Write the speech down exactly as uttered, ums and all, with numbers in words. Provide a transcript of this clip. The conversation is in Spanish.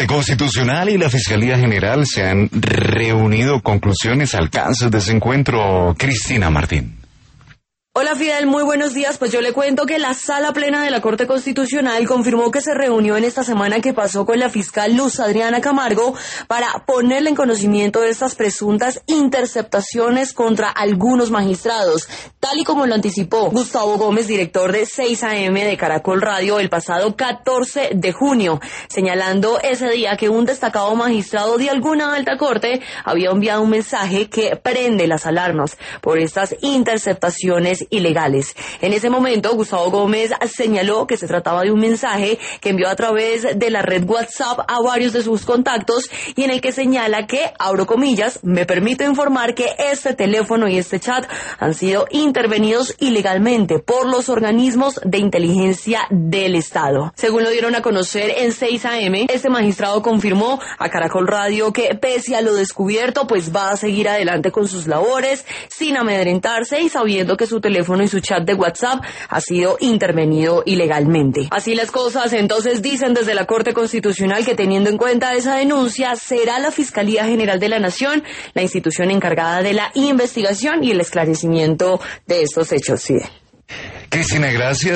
Corte Constitucional y la Fiscalía General se han reunido. Conclusiones, alcances de ese encuentro. Cristina Martín. Hola Fidel, muy buenos días. Pues yo le cuento que la Sala Plena de la Corte Constitucional confirmó que se reunió en esta semana que pasó con la fiscal Luz Adriana Camargo para ponerle en conocimiento de estas presuntas interceptaciones contra algunos magistrados, tal y como lo anticipó Gustavo Gómez, director de seis a eme de Caracol Radio el pasado catorce de junio, señalando ese día que un destacado magistrado de alguna alta corte había enviado un mensaje que prende las alarmas por estas interceptaciones ilegales. En ese momento, Gustavo Gómez señaló que se trataba de un mensaje que envió a través de la red WhatsApp a varios de sus contactos y en el que señala que, abro comillas, me permito informar que este teléfono y este chat han sido intervenidos ilegalmente por los organismos de inteligencia del Estado. Según lo dieron a conocer en seis a eme, este magistrado confirmó a Caracol Radio que, pese a lo descubierto, pues va a seguir adelante con sus labores sin amedrentarse y sabiendo que su teléfono y su chat de WhatsApp ha sido intervenido ilegalmente. Así las cosas, entonces dicen desde la Corte Constitucional que, teniendo en cuenta esa denuncia, será la Fiscalía General de la Nación la institución encargada de la investigación y el esclarecimiento de estos hechos. Fidel. Cristina, gracias.